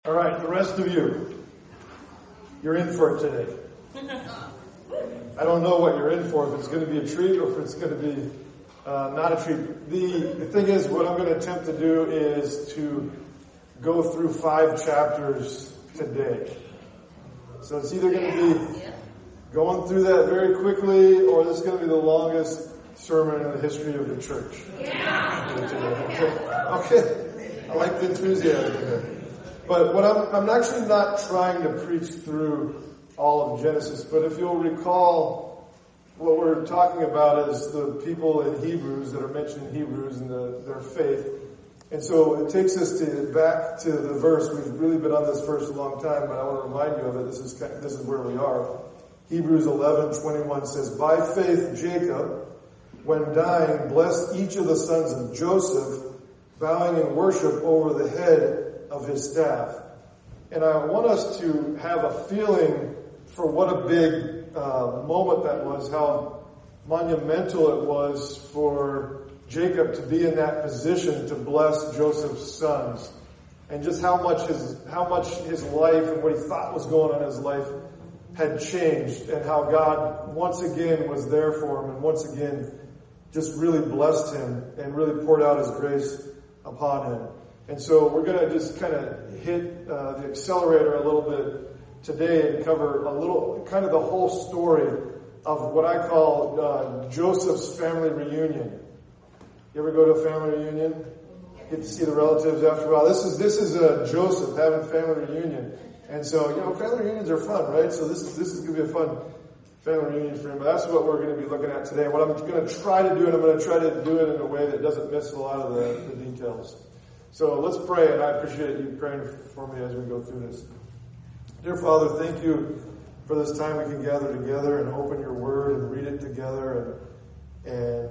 All right, the rest of you, you're in for it today. I don't know what you're in for, if it's going to be a treat or if it's going to be not a treat. The thing is, what I'm going to attempt to do is to go through 5 chapters today. So it's either going to be going through that very quickly, or this is going to be the longest sermon in the history of the church. Okay. I like the enthusiasm here. But what I'm actually not trying to preach through all of Genesis, but if you'll recall, what we're talking about is the people in Hebrews that are mentioned in Hebrews and their faith. And so it takes us back to the verse. We've really been on this verse a long time, but I want to remind you of it. This is where we are. Hebrews 11:21 says, "By faith Jacob, when dying, blessed each of the sons of Joseph, bowing in worship over the head of his staff." And I want us to have a feeling for what a big moment that was, how monumental it was for Jacob to be in that position to bless Joseph's sons, and just how much his life and what he thought was going on in his life had changed, and how God once again was there for him, and once again just really blessed him and really poured out his grace upon him. And so we're going to just kind of hit the accelerator a little bit today and cover a little, kind of the whole story of what I call Joseph's family reunion. You ever go to a family reunion? Get to see the relatives after a while. This is Joseph having family reunion. And so, family reunions are fun, right? So this is going to be a fun family reunion for him. But that's what we're going to be looking at today. What I'm going to try to do, and I'm going to try to do it in a way that doesn't miss a lot of the details. So let's pray, and I appreciate you praying for me as we go through this. Dear Father, thank you for this time we can gather together and open your word and read it together. And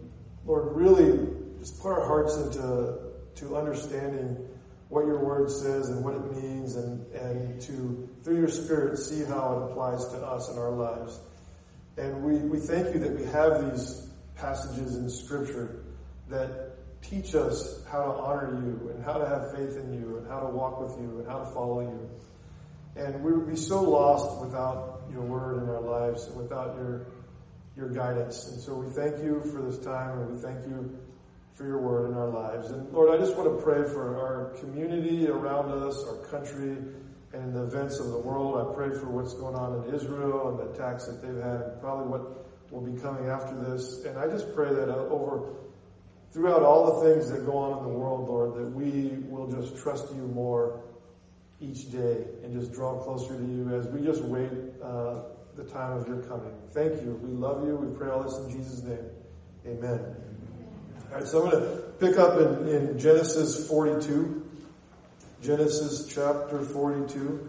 Lord, really just put our hearts into understanding what your word says and what it means, and to, through your Spirit, see how it applies to us in our lives. And we thank you that we have these passages in Scripture that teach us how to honor you and how to have faith in you and how to walk with you and how to follow you. And we would be so lost without your word in our lives and without your guidance. And so we thank you for this time, and we thank you for your word in our lives. And Lord, I just want to pray for our community around us, our country, and the events of the world. I pray for what's going on in Israel and the attacks that they've had, and probably what will be coming after this. And I just pray that throughout all the things that go on in the world, Lord, that we will just trust you more each day and just draw closer to you as we just wait the time of your coming. Thank you. We love you. We pray all this in Jesus' name. Amen. All right, so I'm going to pick up in Genesis 42. Genesis chapter 42.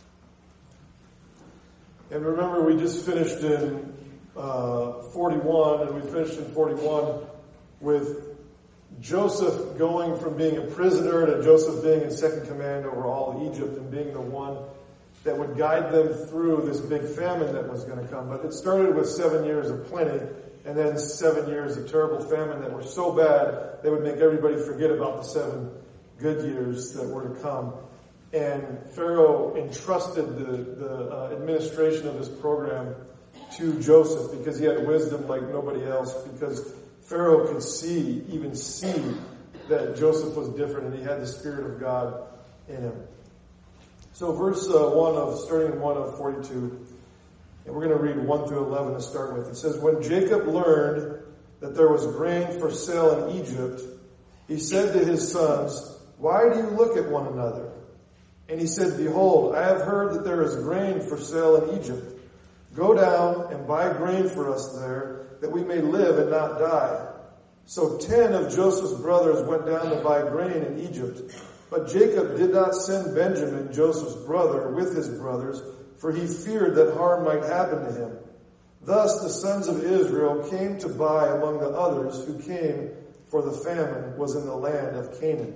And remember, we just finished in 41, and we finished in 41 with Joseph going from being a prisoner to Joseph being in second command over all Egypt and being the one that would guide them through this big famine that was going to come. But it started with 7 years of plenty, and then 7 years of terrible famine that were so bad they would make everybody forget about the 7 good years that were to come. And Pharaoh entrusted the administration of this program to Joseph because he had wisdom like nobody else, because Pharaoh could see that Joseph was different, and he had the Spirit of God in him. So starting in 1 of 42, and we're going to read 1 through 11 to start with. It says, "When Jacob learned that there was grain for sale in Egypt, he said to his sons, 'Why do you look at one another?' And he said, 'Behold, I have heard that there is grain for sale in Egypt. Go down and buy grain for us there, that we may live and not die.' So 10 of Joseph's brothers went down to buy grain in Egypt. But Jacob did not send Benjamin, Joseph's brother, with his brothers, for he feared that harm might happen to him. Thus the sons of Israel came to buy among the others who came, for the famine was in the land of Canaan.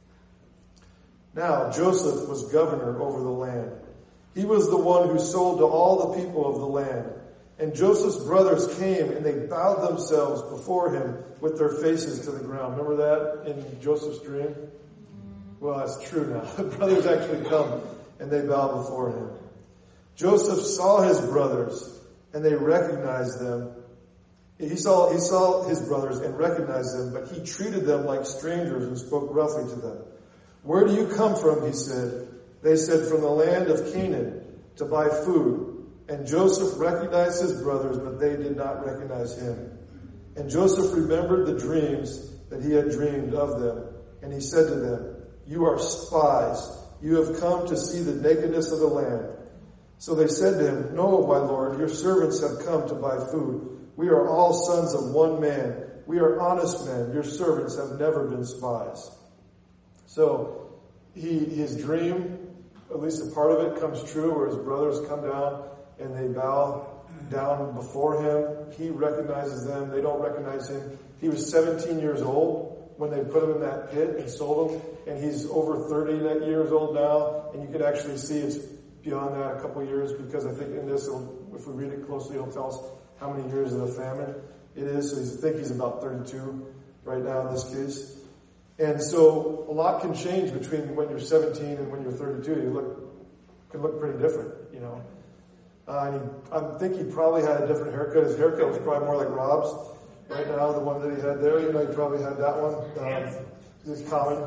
Now Joseph was governor over the land. He was the one who sold to all the people of the land. And Joseph's brothers came, and they bowed themselves before him with their faces to the ground." Remember that in Joseph's dream? Well, that's true now. The brothers actually come and they bow before him. Joseph saw his brothers and they recognized them. He saw his brothers and recognized them, but he treated them like strangers and spoke roughly to them. Where do you come from? He said. They said, from the land of Canaan to buy food. And Joseph recognized his brothers, but they did not recognize him. And Joseph remembered the dreams that he had dreamed of them. And he said to them, you are spies. You have come to see the nakedness of the land. So they said to him, no, my lord, your servants have come to buy food. We are all sons of one man. We are honest men. Your servants have never been spies. So his dream, at least a part of it, comes true, where his brothers come down and they bow down before him. He recognizes them. They don't recognize him. He was 17 years old when they put him in that pit and sold him. And he's over 30 years old now. And you can actually see it's beyond that a couple years, because I think in this, if we read it closely, it'll tell us how many years of the famine it is. So I think he's about 32 right now in this case. And so a lot can change between when you're 17 and when you're 32. You can look pretty different, you know. I think he probably had a different haircut. His haircut was probably more like Rob's right now, the one that he had there. You know, he probably had that one. It's common.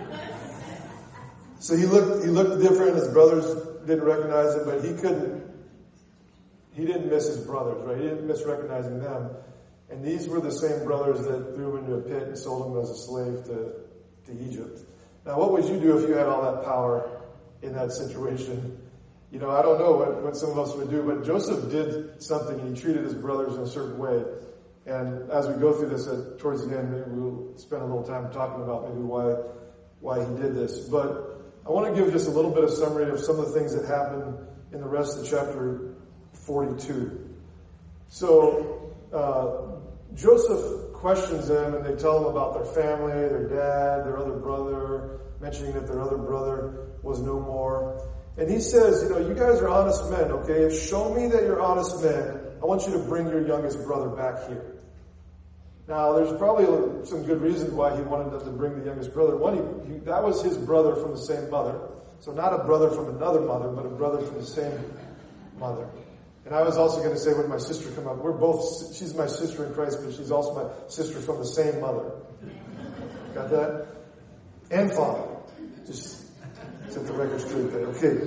So he looked different. His brothers didn't recognize him, but he didn't miss his brothers, right? He didn't miss recognizing them. And these were the same brothers that threw him into a pit and sold him as a slave to Egypt. Now, what would you do if you had all that power in that situation? You know, I don't know what some of us would do, but Joseph did something. He treated his brothers in a certain way. And as we go through this towards the end, maybe we'll spend a little time talking about maybe why he did this. But I want to give just a little bit of summary of some of the things that happened in the rest of chapter 42. So, Joseph questions them, and they tell them about their family, their dad, their other brother, mentioning that their other brother was no more. And he says, you know, you guys are honest men, okay? Show me that you're honest men. I want you to bring your youngest brother back here. Now, there's probably some good reasons why he wanted them to bring the youngest brother. One, that was his brother from the same mother. So not a brother from another mother, but a brother from the same mother. And I was also going to say, when my sister came up, she's my sister in Christ, but she's also my sister from the same mother. Got that? And father. Just set the record straight there. Okay.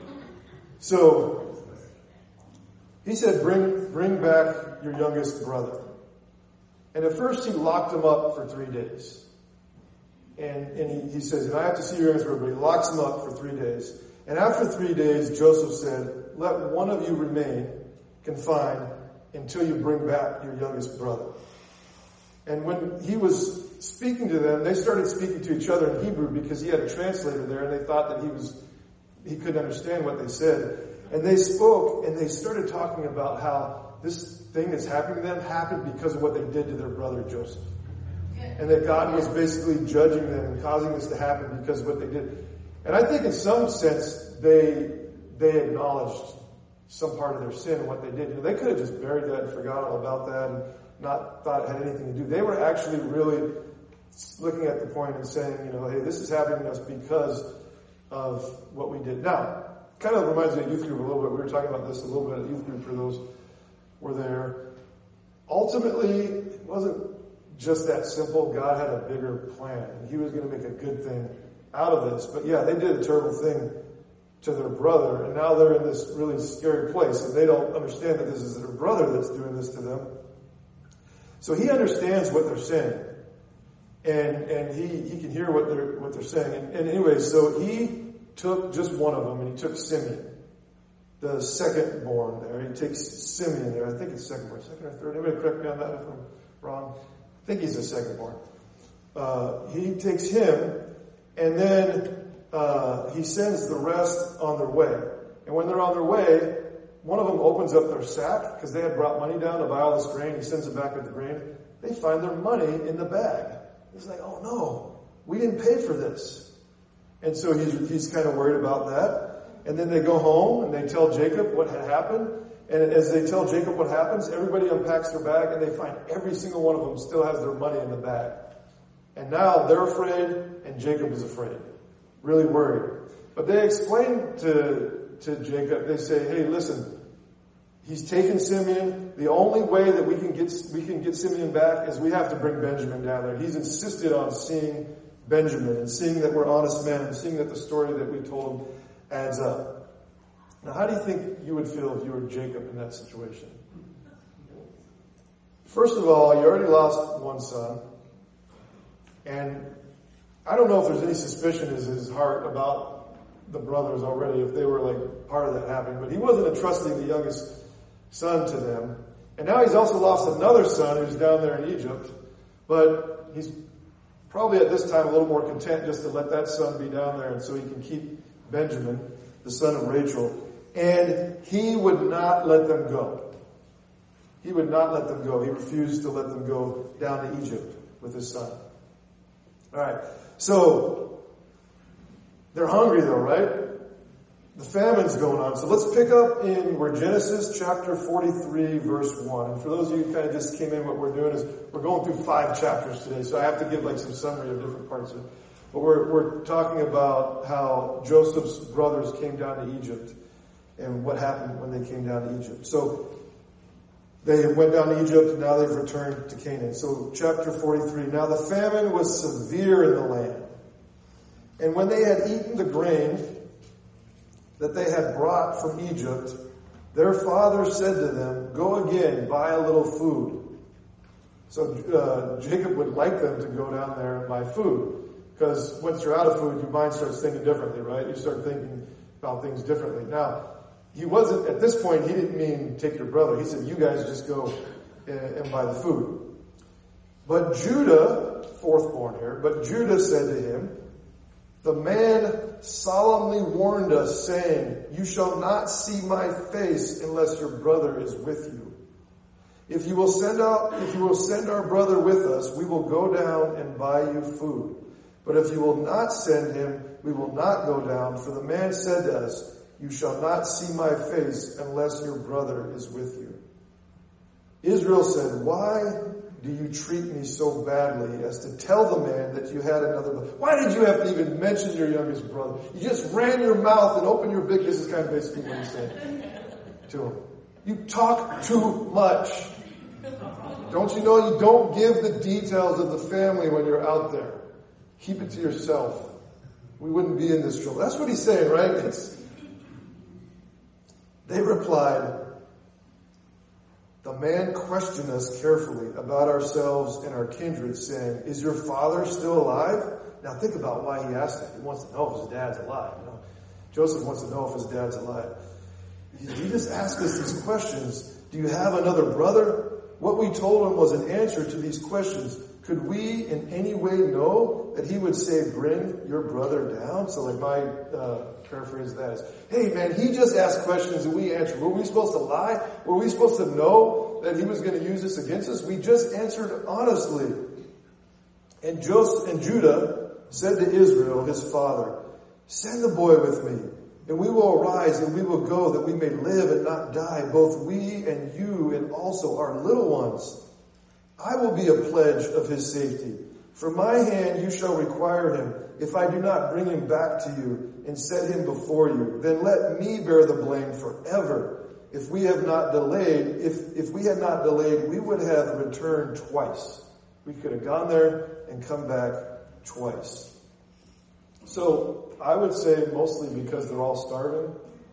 So, he said, bring back your youngest brother. And at first he locked him up for 3 days. And he says, I have to see your youngest brother, but he locks him up for 3 days. And after 3 days, Joseph said, let one of you remain confined until you bring back your youngest brother. And when he was speaking to them, they started speaking to each other in Hebrew, because he had a translator there, and they thought that he couldn't understand what they said. And they spoke, and they started talking about how this thing that's happening to them happened because of what they did to their brother Joseph. And that God was basically judging them and causing this to happen because of what they did. And I think in some sense, they acknowledged some part of their sin and what they did. You know, they could have just buried that and forgot all about that and not thought it had anything to do. They were actually really looking at the point and saying, you know, hey, this is happening to us because of what we did. Now, kind of reminds me of youth group a little bit. We were talking about this a little bit at youth group for those who were there. Ultimately, it wasn't just that simple. God had a bigger plan, and he was going to make a good thing out of this. But yeah, they did a terrible thing to their brother, and now they're in this really scary place, and they don't understand that this is their brother that's doing this to them. So he understands what they're saying, and he can hear what they're saying. And anyway, so he took just one of them, and he took Simeon, the second born there. He takes Simeon there. I think it's second born, second or third. Anybody correct me on that if I'm wrong? I think he's the second born. He takes him, and then he sends the rest on their way. And when they're on their way, one of them opens up their sack, because they had brought money down to buy all this grain. He sends it back with the grain. They find their money in the bag. He's like, oh no, we didn't pay for this. And so he's kind of worried about that. And then they go home and they tell Jacob what had happened. And as they tell Jacob what happens, everybody unpacks their bag, and they find every single one of them still has their money in the bag. And now they're afraid, and Jacob is afraid. really worried. But they explain to Jacob, they say, hey, listen, he's taken Simeon. The only way that we can get Simeon back is we have to bring Benjamin down there. He's insisted on seeing Benjamin and seeing that we're honest men and seeing that the story that we told him adds up. Now, how do you think you would feel if you were Jacob in that situation? First of all, you already lost one son. And I don't know if there's any suspicion in his heart about the brothers already, if they were like part of that happening. But he wasn't entrusting the youngest son to them. And now he's also lost another son who's down there in Egypt. But he's probably at this time a little more content just to let that son be down there and so he can keep Benjamin, the son of Rachel. And he would not let them go. He would not let them go. He refused to let them go down to Egypt with his son. All right. So they're hungry though, right? The famine's going on. So let's pick up in where Genesis chapter 43 verse 1. And for those of you who kind of just came in, what we're doing is we're going through 5 chapters today. So I have to give like some summary of different parts of it. But we're talking about how Joseph's brothers came down to Egypt and what happened when they came down to Egypt. So they went down to Egypt, and now they've returned to Canaan. So chapter 43. Now the famine was severe in the land. And when they had eaten the grain that they had brought from Egypt, their father said to them, go again, buy a little food. So Jacob would like them to go down there and buy food. Because once you're out of food, your mind starts thinking differently, right? You start thinking about things differently. Now, he wasn't, at this point, he didn't mean take your brother. He said, you guys just go and buy the food. But Judah, fourthborn here, but Judah said to him, the man solemnly warned us, saying, you shall not see my face unless your brother is with you. If you will send our brother with us, we will go down and buy you food. But if you will not send him, we will not go down. For the man said to us, you shall not see my face unless your brother is with you. Israel said, why do you treat me so badly as to tell the man that you had another brother? Why did you have to even mention your youngest brother? You just ran your mouth and opened your big... This is kind of basically what he's saying to him. You talk too much. Don't you know you don't give the details of the family when you're out there? Keep it to yourself. We wouldn't be in this trouble. That's what he's saying, right? They replied, the man questioned us carefully about ourselves and our kindred, saying, is your father still alive? Now think about why he asked that. He wants to know if his dad's alive. You know? Joseph wants to know if his dad's alive. He just asked us these questions. Do you have another brother? What we told him was an answer to these questions. Could we in any way know that he would say, bring your brother down? So like my paraphrase of that is, hey man, he just asked questions and we answered. Were we supposed to lie? Were we supposed to know that he was going to use this against us? We just answered honestly. And Judah said to Israel, his father, send the boy with me, and we will arise and we will go that we may live and not die, both we and you and also our little ones. I will be a pledge of his safety. From my hand you shall require him. If I do not bring him back to you and set him before you, then let me bear the blame forever. If we have not delayed, if we had not delayed, we would have returned twice. We could have gone there and come back twice. So I would say mostly because they're all starving.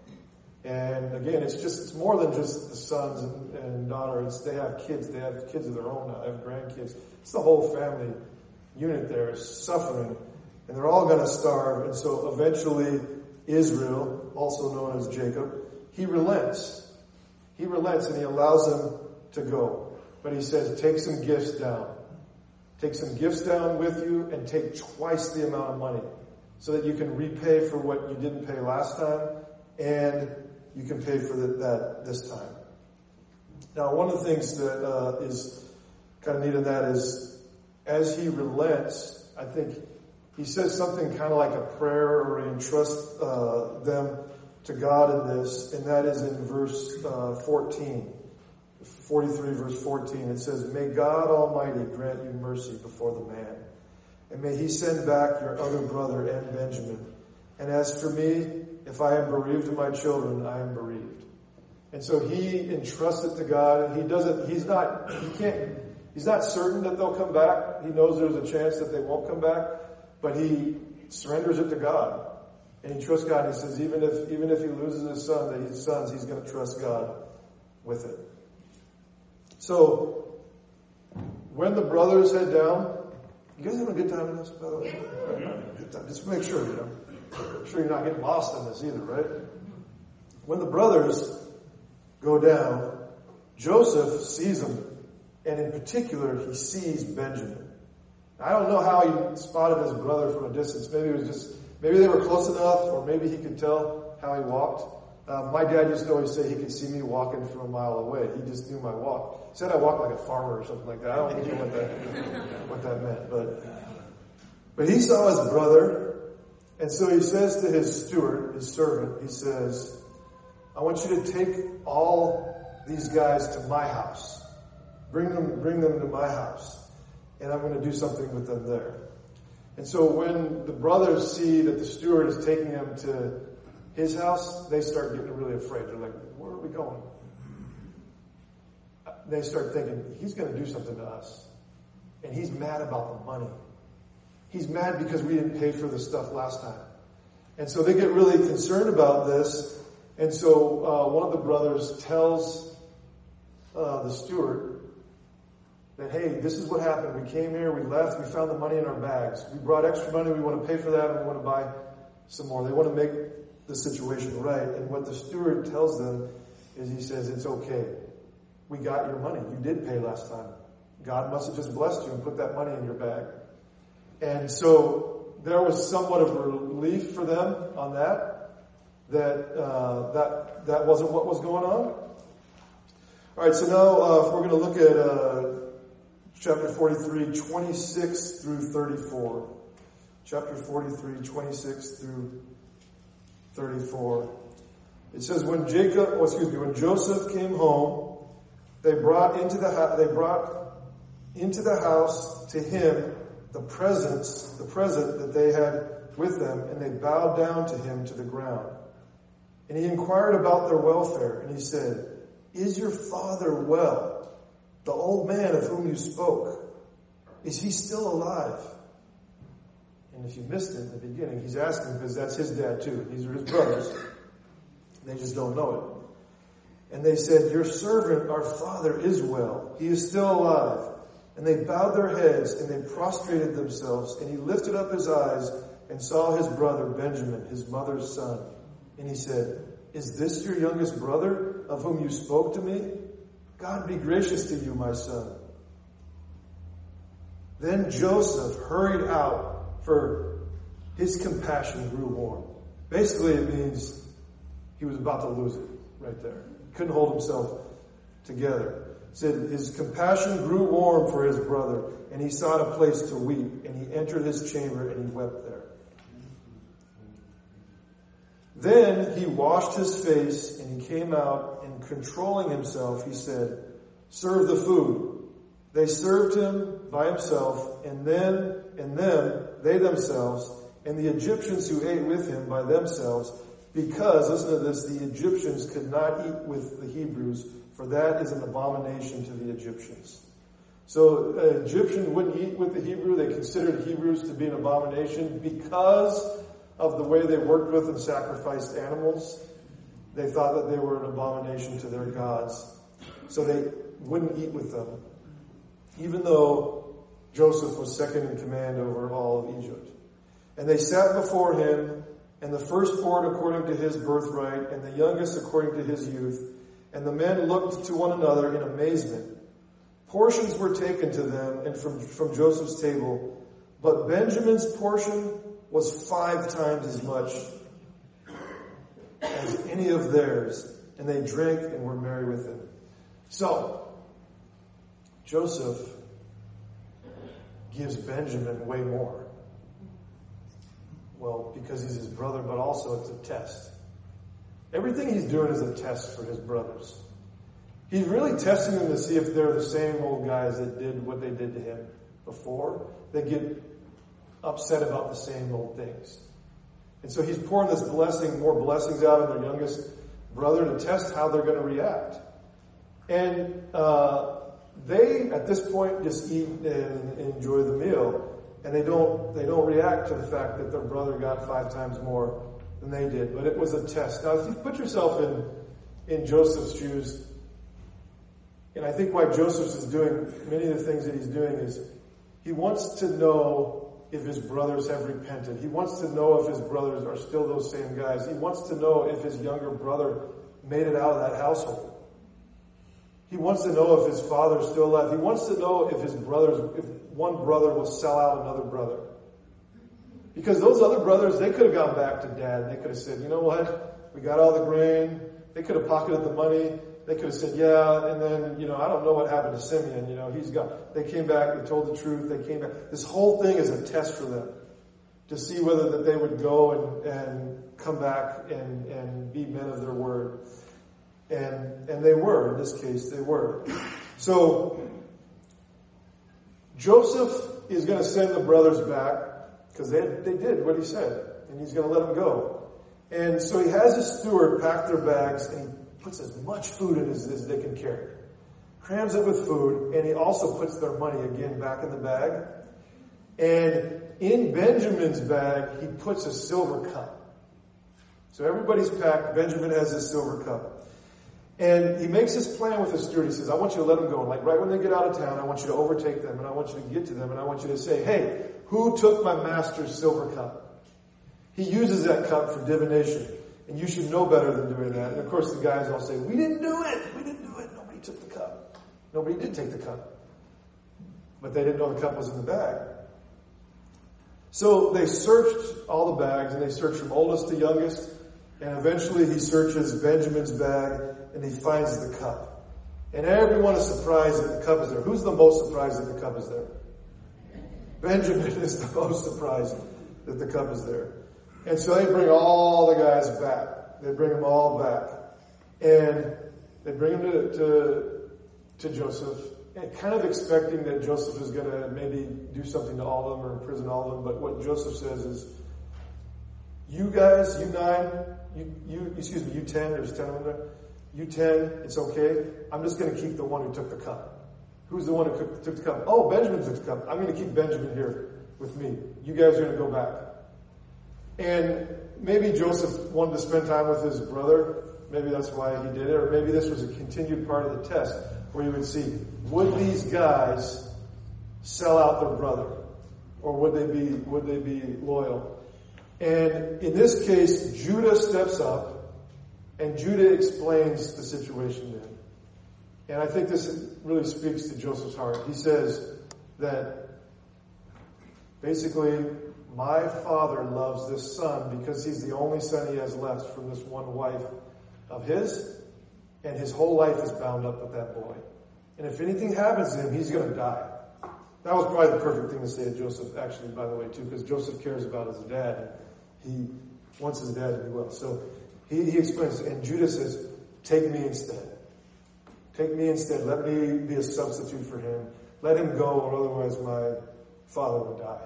And again, it's more than just the sons and daughters. They have kids. They have kids of their own now. They have grandkids. It's the whole family unit there is suffering. And they're all going to starve. And so eventually Israel, also known as Jacob, he relents. He relents and he allows them to go. But he says, take some gifts down. Take some gifts down with you and take twice the amount of money so that you can repay for what you didn't pay last time and you can pay for that this time. Now, one of the things that is kind of neat in that is as he relents, I think he says something kind of like a prayer or he entrusts them to God in this, and that is in verse 14. 43 verse 14, it says, may God Almighty grant you mercy before the man, and may he send back your other brother and Benjamin, And as for me, if I am bereaved of my children, I am bereaved. And so he entrusts it to God. He's not certain that they'll come back. He knows there's a chance that they won't come back, but he surrenders it to God. And he trusts God. He says, even if he loses his sons, he's going to trust God with it. So, when the brothers head down, you guys having a good time in this, by the way? Good time. Just make sure, make sure you're not getting lost in this either, right? When the brothers go down, Joseph sees them, and in particular, he sees Benjamin. I don't know how he spotted his brother from a distance. Maybe they were close enough, or maybe he could tell how he walked. My dad used to always say he could see me walking from a mile away. He just knew my walk. He said I walked like a farmer or something like that. I don't know what that meant, but he saw his brother, and so he says to his steward, his servant, he says, I want you to take all these guys to my house. Bring them to my house, and I'm going to do something with them there. And so when the brothers see that the steward is taking them to his house, they start getting really afraid. They're like, where are we going? They start thinking, he's going to do something to us. And he's mad about the money. He's mad because we didn't pay for the stuff last time. And so they get really concerned about this. And so one of the brothers tells the steward that, hey, this is what happened. We came here, we left, we found the money in our bags. We brought extra money, we want to pay for that, and we want to buy some more. They want to make the situation right. And what the steward tells them is he says, it's okay. We got your money. You did pay last time. God must have just blessed you and put that money in your bag. And so there was somewhat of relief for them on that wasn't what was going on. All right, so now if we're going to look at chapter 43, 26 through 34. Chapter 43, 26 through 34. It says, when Joseph came home, they brought into the house to him the present that they had with them, and they bowed down to him to the ground. And he inquired about their welfare, and he said, is your father well, the old man of whom you spoke? Is he still alive? And if you missed it in the beginning, he's asking because that's his dad too. These are his brothers. They just don't know it. And they said, your servant, our father, is well. He is still alive. And they bowed their heads and they prostrated themselves. And he lifted up his eyes and saw his brother Benjamin, his mother's son. And he said, is this your youngest brother of whom you spoke to me? God be gracious to you, my son. Then Joseph hurried out, for his compassion grew warm. Basically, it means he was about to lose it right there. He couldn't hold himself together. It said his compassion grew warm for his brother, and he sought a place to weep, and he entered his chamber, and he wept there. Then he washed his face, and he came out, and controlling himself, he said, serve the food. They served him by himself, and them, they themselves, and the Egyptians who ate with him by themselves, because, listen to this, the Egyptians could not eat with the Hebrews, for that is an abomination to the Egyptians. So an Egyptian wouldn't eat with the Hebrew. They considered Hebrews to be an abomination because of the way they worked with and sacrificed animals. They thought that they were an abomination to their gods. So they wouldn't eat with them, even though Joseph was second in command over all of Egypt. And they sat before him, and the firstborn according to his birthright, and the youngest according to his youth. And the men looked to one another in amazement. Portions were taken to them and from Joseph's table, but Benjamin's portion was 5 times as much as any of theirs, and they drank and were merry with him. So, Joseph gives Benjamin way more. Well, because he's his brother, but also it's a test. Everything he's doing is a test for his brothers. He's really testing them to see if they're the same old guys that did what they did to him before. They get upset about the same old things. And so he's pouring this blessing, more blessings out on their youngest brother to test how they're going to react. And they, at this point, just eat and enjoy the meal. And they don't react to the fact that their brother got 5 times more than they did. But it was a test. Now, if you put yourself in Joseph's shoes, and I think why Joseph is doing many of the things that he's doing is he wants to know if his brothers have repented. He wants to know if his brothers are still those same guys. He wants to know if his younger brother made it out of that household. He wants to know if his father's still alive. He wants to know if if one brother will sell out another brother. Because those other brothers, they could have gone back to dad. They could have said, you know what? We got all the grain. They could have pocketed the money. They could have said, yeah, and then, I don't know what happened to Simeon. He's gone. They came back. They told the truth. They came back. This whole thing is a test for them to see whether that they would go and come back and be men of their word. And they were. In this case, they were. So Joseph is going to send the brothers back because they did what he said, and he's going to let them go. And so he has his steward pack their bags, and he puts as much food in as they can carry. Crams it with food, and he also puts their money again back in the bag. And in Benjamin's bag, he puts a silver cup. So everybody's packed. Benjamin has his silver cup. And he makes his plan with his steward. He says, I want you to let them go. And right when they get out of town, I want you to overtake them, and I want you to get to them, and I want you to say, hey, who took my master's silver cup? He uses that cup for divination. And you should know better than doing that. And of course the guys all say, we didn't do it. We didn't do it. Nobody took the cup. Nobody did take the cup. But they didn't know the cup was in the bag. So they searched all the bags, and they searched from oldest to youngest. And eventually he searches Benjamin's bag, and he finds the cup. And everyone is surprised that the cup is there. Who's the most surprised that the cup is there? Benjamin is the most surprised that the cup is there. And so they bring all the guys back. They bring them all back. And they bring them to Joseph, and kind of expecting that Joseph is going to maybe do something to all of them or imprison all of them. But what Joseph says is, you guys, you 9, you 10, there's 10 of them there. You 10, it's okay. I'm just going to keep the one who took the cup. Who's the one who took the cup? Oh, Benjamin took the cup. I'm going to keep Benjamin here with me. You guys are going to go back. And maybe Joseph wanted to spend time with his brother. Maybe that's why he did it. Or maybe this was a continued part of the test where you would see, would these guys sell out their brother? Or would they be loyal? And in this case, Judah steps up, and Judah explains the situation then. And I think this really speaks to Joseph's heart. He says that basically, my father loves this son because he's the only son he has left from this one wife of his, and his whole life is bound up with that boy. And if anything happens to him, he's going to die. That was probably the perfect thing to say to Joseph, actually, by the way, too, because Joseph cares about his dad. He wants his dad to be well. So he explains, and Judah says, take me instead. Take me instead. Let me be a substitute for him. Let him go, or otherwise my father will die.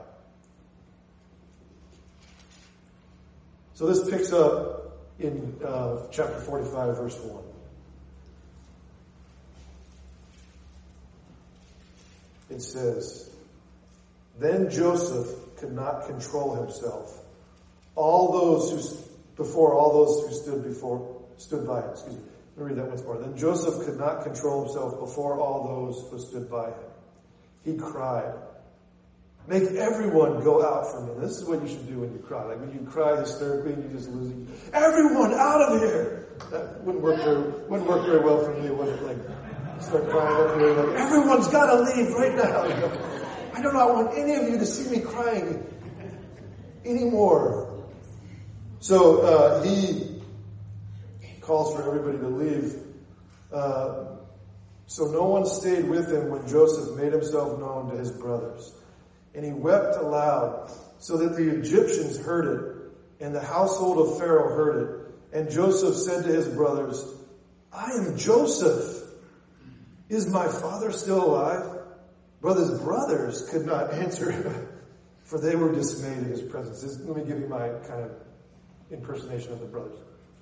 So this picks up in chapter 45, verse 1. It says, then Joseph could not control himself. Before all those who stood by him. Excuse me. Let me read that once more. Then Joseph could not control himself before all those who stood by him. He cried, make everyone go out from me. This is what you should do when you cry. Like when you cry hysterically and you just lose it. Everyone out of here! That wouldn't work very well for me, would it? Like, start crying up here, like, everyone's got to leave right now. I do not want any of you to see me crying anymore. So he calls for everybody to leave. So no one stayed with him when Joseph made himself known to his brothers. And he wept aloud so that the Egyptians heard it, and the household of Pharaoh heard it. And Joseph said to his brothers, I am Joseph. Is my father still alive? But his brothers could not answer him, for they were dismayed at his presence. Let me give you my kind of impersonation of the brothers.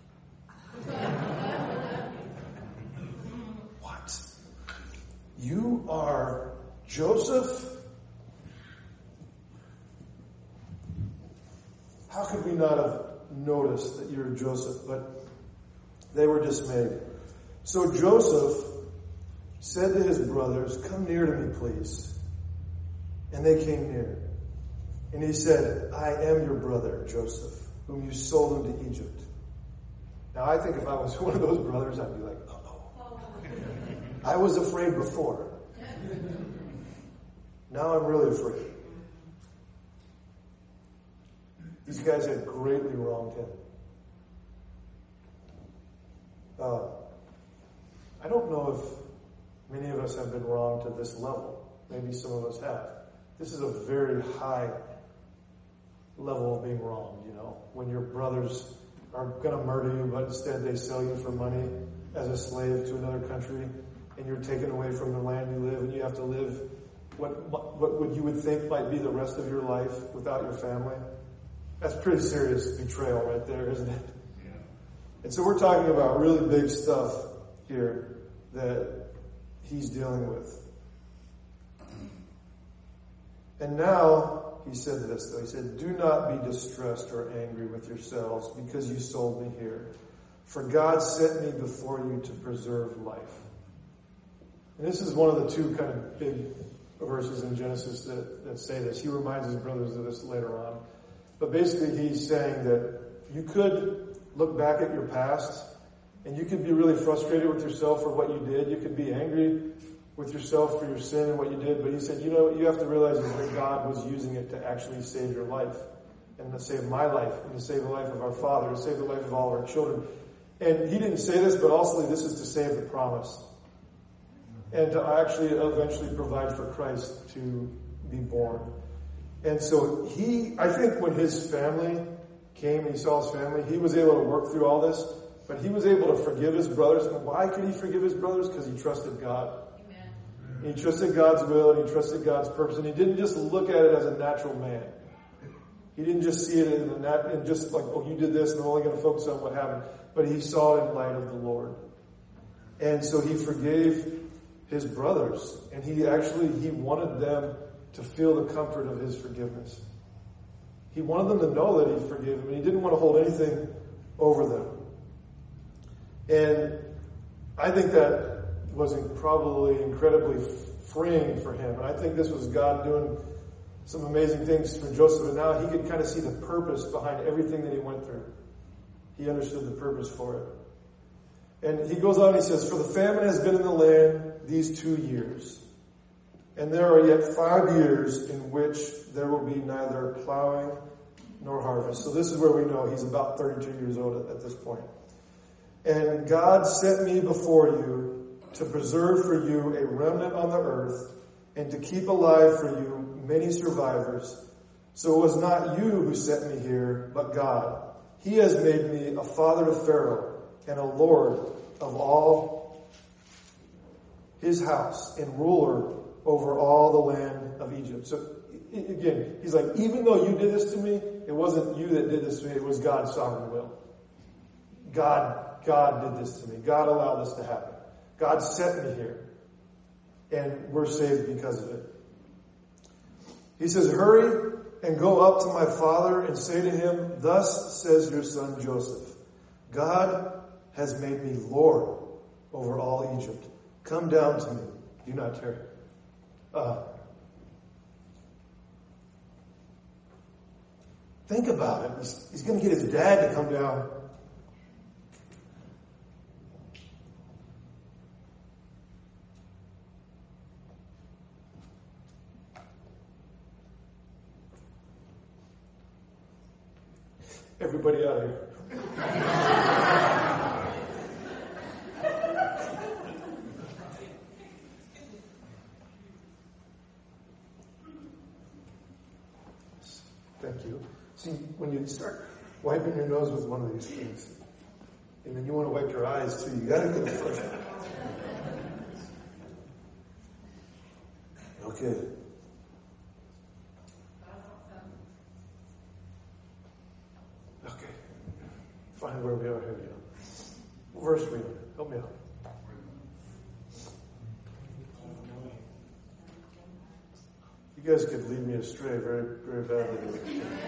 What? You are Joseph? How could we not have noticed that you're Joseph? But they were dismayed. So Joseph said to his brothers, "Come near to me, please." And they came near. And he said, "I am your brother, Joseph, whom you sold into Egypt." Now, I think if I was one of those brothers, I'd be like, "Uh-oh. I was afraid before. Now I'm really afraid." These guys had greatly wronged him. I don't know if many of us have been wronged to this level. Maybe some of us have. This is a very high level of being wronged, when your brothers are going to murder you, but instead they sell you for money as a slave to another country, and you're taken away from the land you live, and you have to live what you would think might be the rest of your life without your family. That's pretty serious betrayal right there, isn't it? Yeah. And so we're talking about really big stuff here that he's dealing with. And now he said this, though. He said, "Do not be distressed or angry with yourselves because you sold me here. For God sent me before you to preserve life." And this is one of the two kind of big verses in Genesis that say this. He reminds his brothers of this later on. But basically he's saying that you could look back at your past and you could be really frustrated with yourself for what you did. You could be angry with yourself for your sin and what you did. But he said, what you have to realize is that God was using it to actually save your life and to save my life and to save the life of our father, to save the life of all our children. And he didn't say this, but also this is to save the promise and to actually eventually provide for Christ to be born. And so I think when his family came and he saw his family, he was able to work through all this, but he was able to forgive his brothers. And why could he forgive his brothers? Because he trusted God. Amen. He trusted God's will and he trusted God's purpose. And he didn't just look at it as a natural man. He didn't just see it in just like, oh, you did this and I'm only going to focus on what happened. But he saw it in light of the Lord. And so he forgave his brothers. And he wanted them to feel the comfort of his forgiveness. He wanted them to know that he forgave them. And he didn't want to hold anything over them. And I think that was probably incredibly freeing for him. And I think this was God doing some amazing things for Joseph. And now he could kind of see the purpose behind everything that he went through. He understood the purpose for it. And he goes on and he says, "For the famine has been in the land these 2 years. And there are yet 5 years in which there will be neither plowing nor harvest." So this is where we know he's about 32 years old at this point. "And God sent me before you to preserve for you a remnant on the earth and to keep alive for you many survivors. So it was not you who sent me here, but God. He has made me a father to Pharaoh and a lord of all his house and ruler over all the land of Egypt." So again, he's like, even though you did this to me, it wasn't you that did this to me, it was God's sovereign will. God did this to me. God allowed this to happen. God sent me here. And we're saved because of it. He says, "Hurry and go up to my father and say to him, 'Thus says your son Joseph, God has made me Lord over all Egypt. Come down to me. Do not tarry.'" Think about it. He's going to get his dad to come down. Everybody out of here. Thank you. See, when you start wiping your nose with one of these things, and then you want to wipe your eyes too, you got to go first. Okay. Okay. or sweeter? Help me out. You guys could lead me astray very, very badly.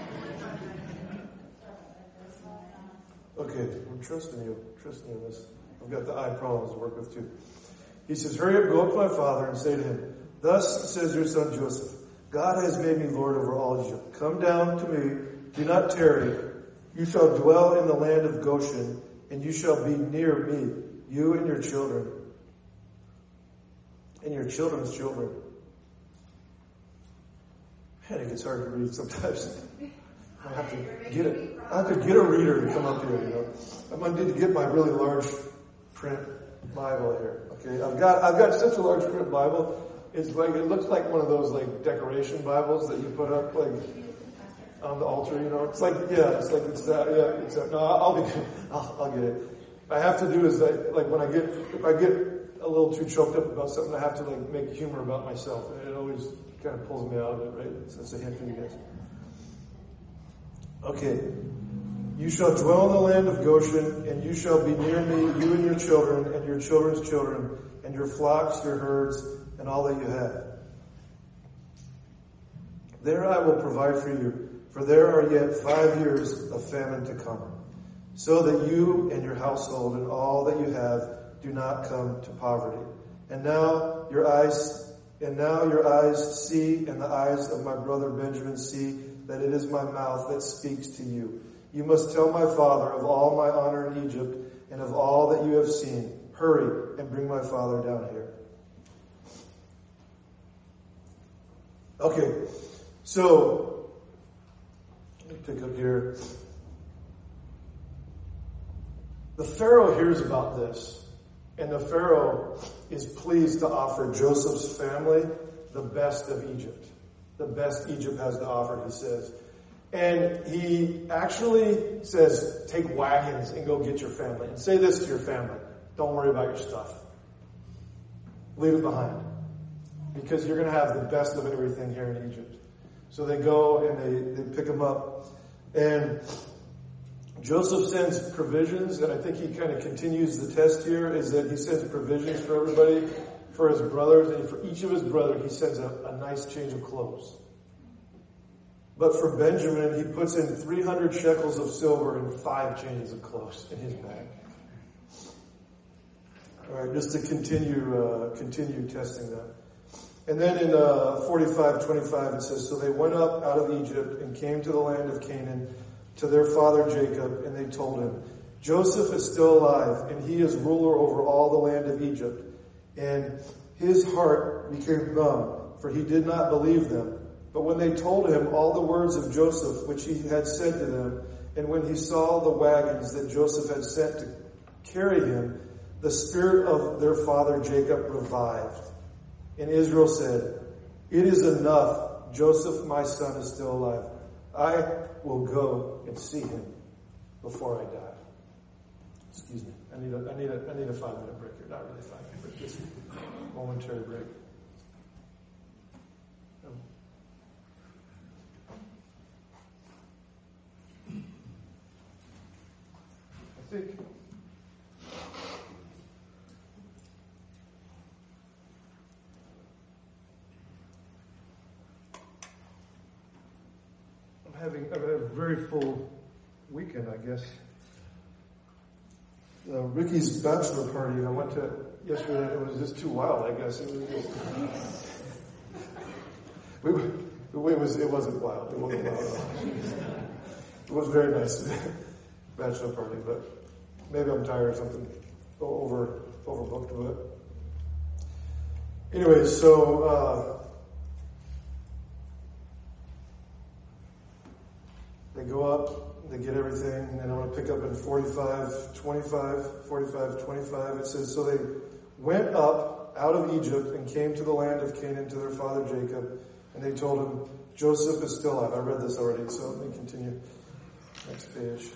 Okay, I'm trusting you. Trusting you in this. I've got the eye problems to work with too. He says, hurry up, go up to my father and say to him, thus says your son Joseph, God has made me Lord over all Egypt. Come down to me, do not tarry. You shall dwell in the land of Goshen, and you shall be near me, you and your children, and your children's children. Man, it gets hard to read sometimes. I have to get it. I have to get a reader to come up here, you know. I'm going to need to get my really large print Bible here. Okay, I've got such a large print Bible. It's like, it looks like one of those like decoration Bibles that you put up like on the altar, you know. It's like, yeah, it's that. Yeah, it's that. No, I'll be good. I'll get it. What I have to do is that, like when if I get a little too choked up about something, I have to like make humor about myself. And it always kind of pulls me out of it, right? So it's a hint for you guys. Okay. You shall dwell in the land of Goshen, and you shall be near me, you and your children, and your children's children, and your flocks, your herds, and all that you have. There I will provide for you, for there are yet 5 years of famine to come, so that you and your household and all that you have do not come to poverty. And now your eyes see, and the eyes of my brother Benjamin see, that it is my mouth that speaks to you. You must tell my father of all my honor in Egypt and of all that you have seen. Hurry and bring my father down here. Okay, so let me pick up here. The Pharaoh hears about this, and the Pharaoh is pleased to offer Joseph's family the best of Egypt. The best Egypt has to offer, he says. And he actually says, take wagons and go get your family. And say this to your family. Don't worry about your stuff. Leave it behind. Because you're going to have the best of everything here in Egypt. So they go and they pick him up. And Joseph sends provisions. And I think he kind of continues the test here. Is that he sends provisions for everybody. For his brothers. And for each of his brothers, he sends a nice change of clothes. But for Benjamin, he puts in 300 shekels of silver and 5 changes of clothes in his bag. All right, just to continue testing that. And then in 45:25 it says, so they went up out of Egypt and came to the land of Canaan to their father Jacob, and they told him, Joseph is still alive, and he is ruler over all the land of Egypt. And his heart became numb, for he did not believe them. But when they told him all the words of Joseph, which he had said to them, and when he saw the wagons that Joseph had sent to carry him, the spirit of their father Jacob revived. And Israel said, it is enough. Joseph, my son, is still alive. I will go and see him before I die. Excuse me. I need a 5-minute break here. Not really 5-minute break. Just a momentary break. I think I've had a very full weekend, I guess. Ricky's bachelor party I went to yesterday, it was just too wild, I guess. It wasn't wild. It wasn't wild. It was very nice bachelor party, but maybe I'm tired or something. Overbooked with it. Anyway, so they go up, they get everything, and then I want to pick up in 45:25. It says, so they went up out of Egypt and came to the land of Canaan to their father Jacob, and they told him, Joseph is still alive. I read this already, so let me continue. Next page.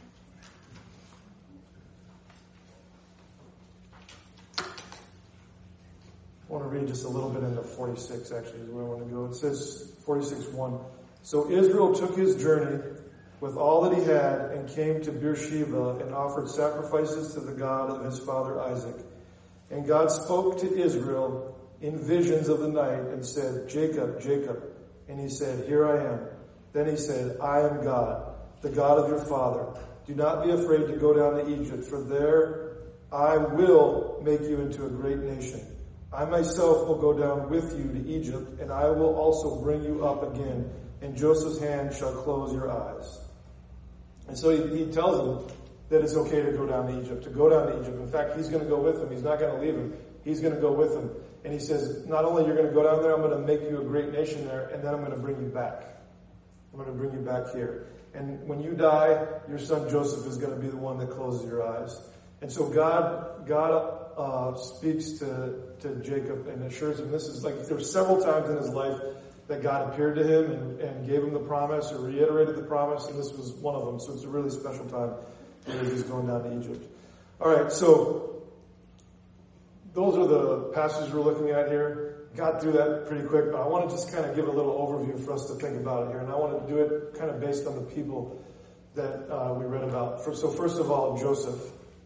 I want to read just a little bit into 46, actually, is where I want to go. It says, 46:1. So Israel took his journey with all that he had and came to Beersheba and offered sacrifices to the God of his father Isaac. And God spoke to Israel in visions of the night and said, Jacob, Jacob. And he said, Here I am. Then he said, I am God, the God of your father. Do not be afraid to go down to Egypt, for there I will make you into a great nation. I myself will go down with you to Egypt, and I will also bring you up again, and Joseph's hand shall close your eyes. And so he tells them that it's okay to go down to Egypt, In fact, he's going to go with them. He's not going to leave him. He's going to go with them. And he says, not only you're going to go down there, I'm going to make you a great nation there, and then I'm going to bring you back. I'm going to bring you back here. And when you die, your son Joseph is going to be the one that closes your eyes. And so God speaks to Jacob and assures him. This is like, there were several times in his life that God appeared to him and gave him the promise or reiterated the promise, and this was one of them. So it's a really special time when he's going down to Egypt. All right, so those are the passages we're looking at here. Got through that pretty quick, but I want to just kind of give a little overview for us to think about it here. And I want to do it kind of based on the people that we read about. So first of all, Joseph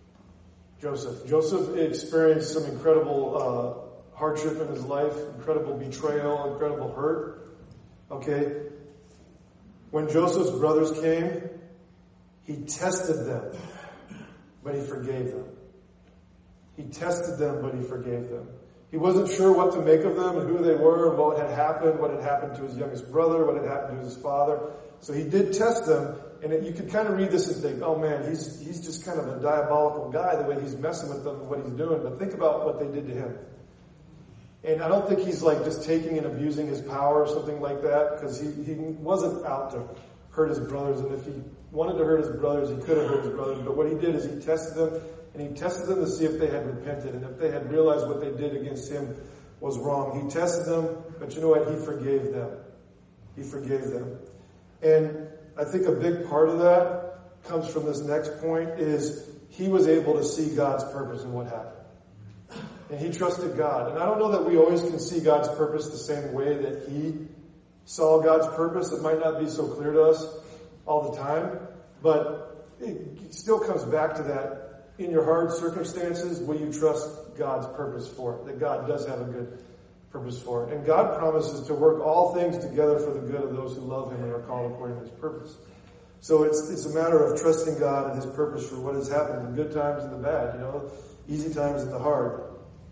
experienced some incredible hardship in his life, incredible betrayal, incredible hurt. Okay? When Joseph's brothers came, he tested them, but he forgave them. He tested them, but he forgave them. He wasn't sure what to make of them and who they were and what had happened to his youngest brother, what had happened to his father. So he did test them, and you could kind of read this and think, oh man, he's just kind of a diabolical guy, the way he's messing with them and what he's doing. But think about what they did to him. And I don't think he's like just taking and abusing his power or something like that, because he wasn't out to hurt his brothers. And if he wanted to hurt his brothers, he could have hurt his brothers. But what he did is he tested them, and he tested them to see if they had repented and if they had realized what they did against him was wrong. He tested them, but you know what? He forgave them. He forgave them. And I think a big part of that comes from this next point is he was able to see God's purpose in what happened. And he trusted God. And I don't know that we always can see God's purpose the same way that he saw God's purpose. It might not be so clear to us all the time, but it still comes back to that. In your hard circumstances, will you trust God's purpose for it? That God does have a good purpose for it. And God promises to work all things together for the good of those who love him and are called according to his purpose. So it's a matter of trusting God and his purpose for what has happened, the good times and the bad, easy times and the hard.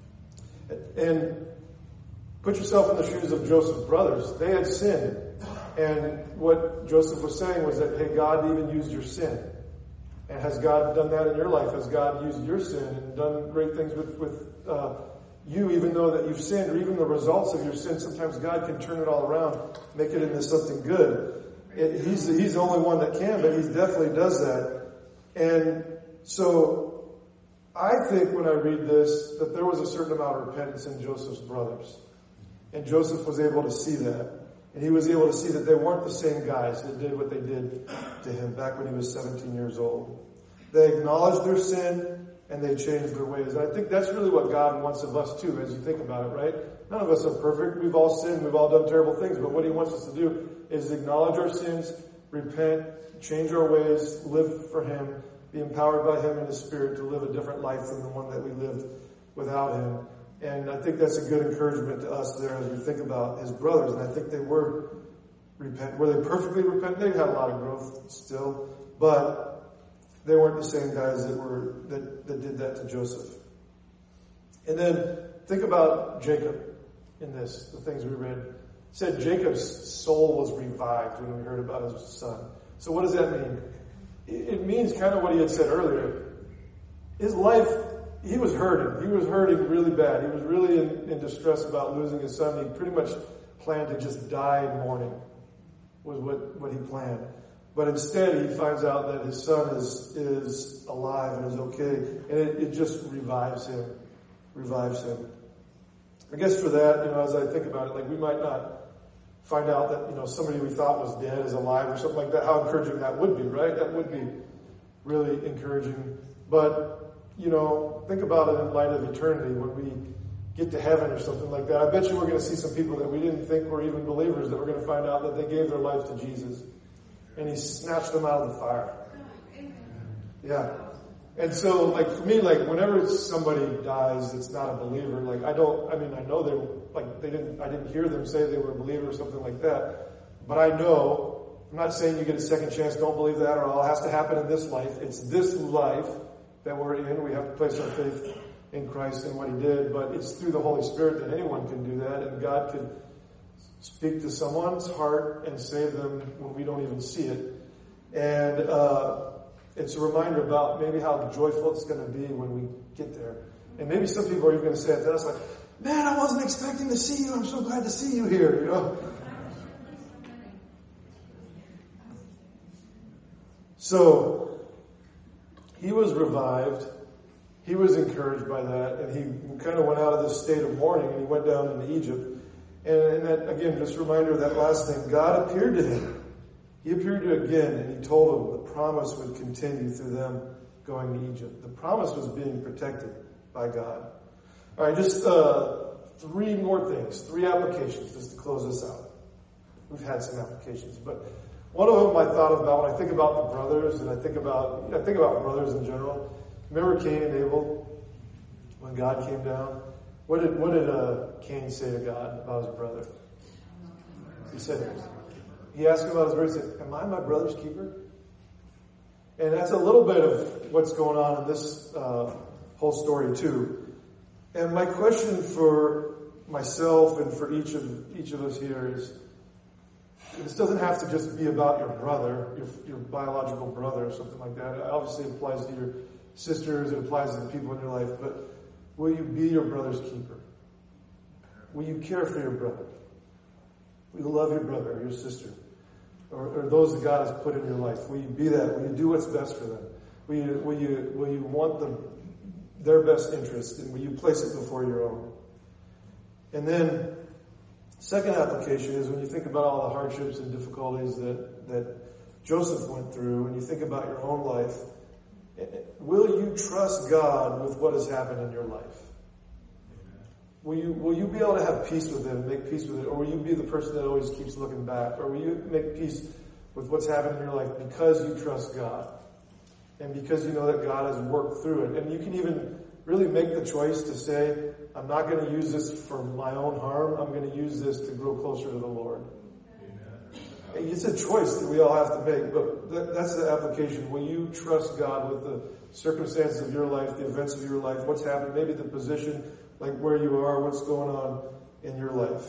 And put yourself in the shoes of Joseph's brothers. They had sinned. And what Joseph was saying was that, hey, God even used your sin. And has God done that in your life? Has God used your sin and done great things with you, even though that you've sinned, or even the results of your sin? Sometimes God can turn it all around, make it into something good. He's the only one that can, but he definitely does that. And so I think when I read this, that there was a certain amount of repentance in Joseph's brothers. And Joseph was able to see that. And he was able to see that they weren't the same guys that did what they did to him back when he was 17 years old. They acknowledged their sin and they changed their ways. And I think that's really what God wants of us too, as you think about it, right? None of us are perfect. We've all sinned. We've all done terrible things. But what he wants us to do is acknowledge our sins, repent, change our ways, live for him, be empowered by him and his Spirit to live a different life than the one that we lived without him. And I think that's a good encouragement to us there as we think about his brothers. And I think they were repentant. Were they perfectly repentant? They had a lot of growth still, but they weren't the same guys that did that to Joseph. And then think about Jacob in this, the things we read. It said Jacob's soul was revived when we heard about his son. So what does that mean? It means kind of what he had said earlier. His life, he was hurting. He was hurting really bad. He was really in distress about losing his son. He pretty much planned to just die in mourning, was what he planned. But instead, he finds out that his son is alive and is okay. And it just revives him. I guess for that, as I think about it, we might not find out that, somebody we thought was dead is alive or something like that. How encouraging that would be, right? That would be really encouraging. But, think about it in light of eternity when we get to heaven or something like that. I bet you we're going to see some people that we didn't think were even believers that we're going to find out that they gave their life to Jesus. and he snatched them out of the fire. Yeah. And so, like, for me, like, whenever somebody dies that's not a believer, like, I know I didn't hear them say they were a believer or something like that, but I know, I'm not saying you get a second chance, don't believe that, or all has to happen in this life. It's this life that we're in. We have to place our faith in Christ and what he did, but it's through the Holy Spirit that anyone can do that, and God could speak to someone's heart and save them when we don't even see it. And, it's a reminder about maybe how joyful it's going to be when we get there. And maybe some people are even going to say it to us like, man, I wasn't expecting to see you. I'm so glad to see you here, you know. So, he was revived. He was encouraged by that. And he kind of went out of this state of mourning and he went down into Egypt. And that, again, just a reminder of that last thing. God appeared to him. He appeared to him again, and he told him the promise would continue through them going to Egypt. The promise was being protected by God. All right, just 3 more things, 3 applications, just to close this out. We've had some applications, but one of them I thought about when I think about the brothers, and I think about brothers in general. Remember Cain and Abel when God came down? What did Cain say to God about his brother? He asked him about his brother. He said, am I my brother's keeper? And that's a little bit of what's going on in this whole story too. And my question for myself and for each of us here is, this doesn't have to just be about your brother, your biological brother or something like that. It obviously applies to your sisters, it applies to the people in your life, but will you be your brother's keeper? Will you care for your brother? Will you love your brother or your sister? Or those that God has put in your life? Will you be that? Will you do what's best for them? Will you want their best interest, and will you place it before your own? And then, second application is when you think about all the hardships and difficulties that Joseph went through, and you think about your own life, will you trust God with what has happened in your life? Will you be able to have peace with it and make peace with it? Or will you be the person that always keeps looking back? Or will you make peace with what's happened in your life because you trust God? And because you know that God has worked through it. And you can even really make the choice to say, I'm not going to use this for my own harm. I'm going to use this to grow closer to the Lord. Amen. It's a choice that we all have to make. But that's the application. Will you trust God with the circumstances of your life, the events of your life, what's happened, maybe the position, like where you are, what's going on in your life.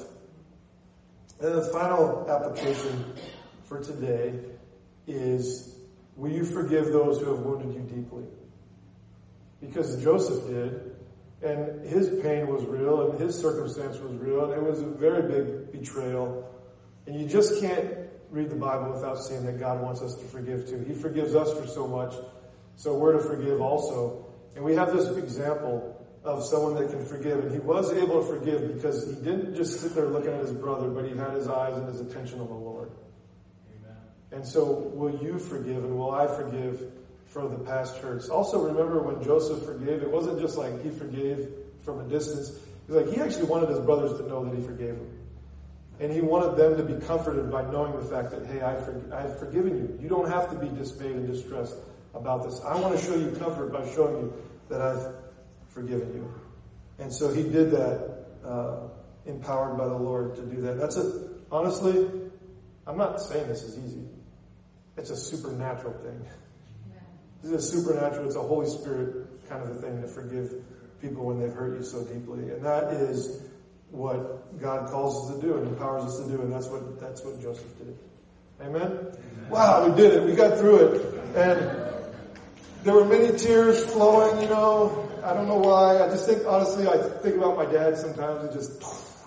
And the final application for today is, will you forgive those who have wounded you deeply? Because Joseph did, and his pain was real, and his circumstance was real, and it was a very big betrayal. And you just can't read the Bible without seeing that God wants us to forgive too. He forgives us for so much, so we're to forgive also. And we have this example of someone that can forgive. And he was able to forgive because he didn't just sit there looking at his brother, but he had his eyes and his attention on the Lord. Amen. And so will you forgive and will I forgive for the past hurts? Also remember when Joseph forgave, it wasn't just like he forgave from a distance. It was like he actually wanted his brothers to know that he forgave them. And he wanted them to be comforted by knowing the fact that, hey, I've forgiven you. You don't have to be dismayed and distressed about this. I want to show you comfort by showing you that I've forgiven you. And so he did that, empowered by the Lord to do that. Honestly, I'm not saying this is easy. It's a supernatural thing. This is a supernatural, it's a Holy Spirit kind of a thing to forgive people when they've hurt you so deeply. And that is what God calls us to do and empowers us to do, and that's what Joseph did. Amen? Amen. Wow, we did it. We got through it. And there were many tears flowing, you know. I don't know why. I just think, honestly, I think about my dad sometimes and just...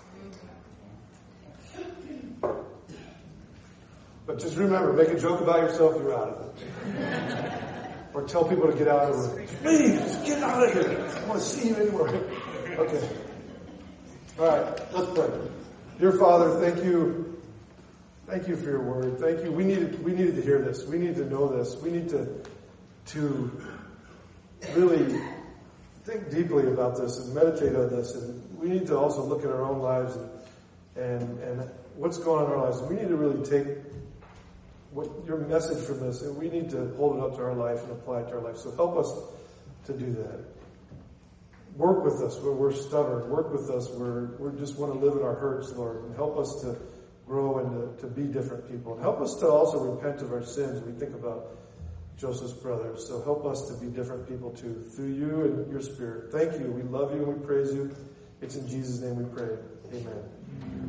But just remember, make a joke about yourself, you're out of it. Or tell people to get out of the room. Please, get out of here. I don't want to see you anymore. Okay. All right, let's pray. Dear Father, thank you. Thank you for your word. Thank you. We needed to hear this. We need to know this. We need to really think deeply about this and meditate on this. And we need to also look at our own lives and what's going on in our lives. We need to really take what your message from this, and we need to hold it up to our life and apply it to our life. So help us to do that. Work with us where we're stubborn. Work with us where we just want to live in our hurts, Lord. And help us to grow and to be different people. And help us to also repent of our sins. We think about Joseph's brothers. So help us to be different people too, through you and your Spirit. Thank you. We love you and we praise you. It's in Jesus' name we pray. Amen.